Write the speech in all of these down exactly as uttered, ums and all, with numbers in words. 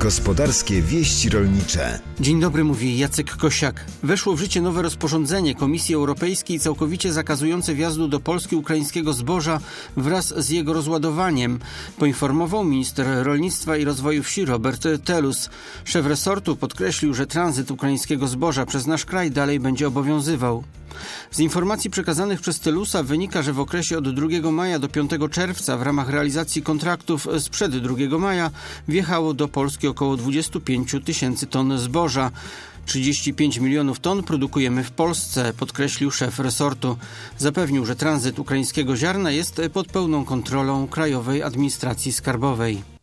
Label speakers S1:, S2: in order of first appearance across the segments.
S1: Gospodarskie wieści rolnicze.
S2: Dzień dobry, mówi Jacek Kosiak. Weszło w życie nowe rozporządzenie Komisji Europejskiej całkowicie zakazujące wjazdu do Polski ukraińskiego zboża wraz z jego rozładowaniem, poinformował minister rolnictwa i rozwoju wsi Robert Telus. Szef resortu podkreślił, że tranzyt ukraińskiego zboża przez nasz kraj dalej będzie obowiązywał. Z informacji przekazanych przez Telusa wynika, że w okresie od drugiego maja do piątego czerwca w ramach realizacji kontraktów sprzed drugiego maja wjechało do Polski około dwadzieścia pięć tysięcy ton zboża. trzydzieści pięć milionów ton produkujemy w Polsce, podkreślił szef resortu. Zapewnił, że tranzyt ukraińskiego ziarna jest pod pełną kontrolą Krajowej Administracji Skarbowej.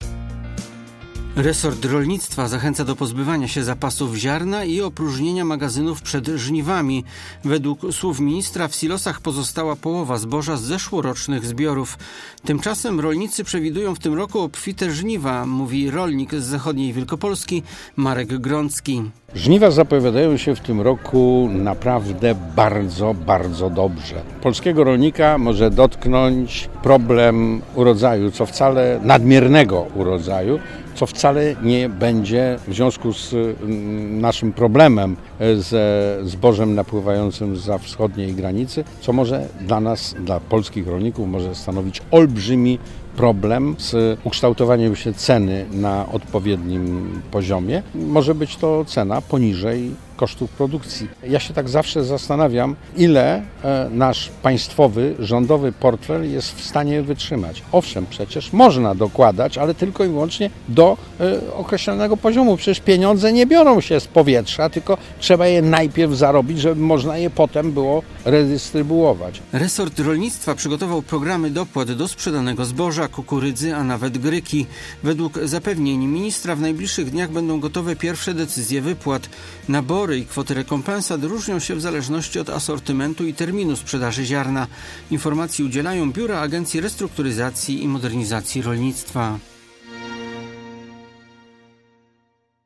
S2: Resort rolnictwa zachęca do pozbywania się zapasów ziarna i opróżnienia magazynów przed żniwami. Według słów ministra w silosach pozostała połowa zboża z zeszłorocznych zbiorów. Tymczasem rolnicy przewidują w tym roku obfite żniwa, mówi rolnik z zachodniej Wielkopolski Marek Grącki.
S3: Żniwa zapowiadają się w tym roku naprawdę bardzo, bardzo dobrze. Polskiego rolnika może dotknąć problem urodzaju, co wcale nadmiernego urodzaju, co wcale nie będzie w związku z naszym problemem ze zbożem napływającym zza wschodniej granicy, co może dla nas, dla polskich rolników, może stanowić olbrzymi problem z ukształtowaniem się ceny na odpowiednim poziomie. Może być to cena poniżej kosztów produkcji. Ja się tak zawsze zastanawiam, ile nasz państwowy, rządowy portfel jest w stanie wytrzymać. Owszem, przecież można dokładać, ale tylko i wyłącznie do określonego poziomu. Przecież pieniądze nie biorą się z powietrza, tylko trzeba je najpierw zarobić, żeby można je potem było redystrybuować.
S2: Resort rolnictwa przygotował programy dopłat do sprzedanego zboża, kukurydzy, a nawet gryki. Według zapewnień ministra w najbliższych dniach będą gotowe pierwsze decyzje wypłat. Nabory i kwoty rekompensat różnią się w zależności od asortymentu i terminu sprzedaży ziarna. Informacji udzielają biura Agencji Restrukturyzacji i Modernizacji Rolnictwa.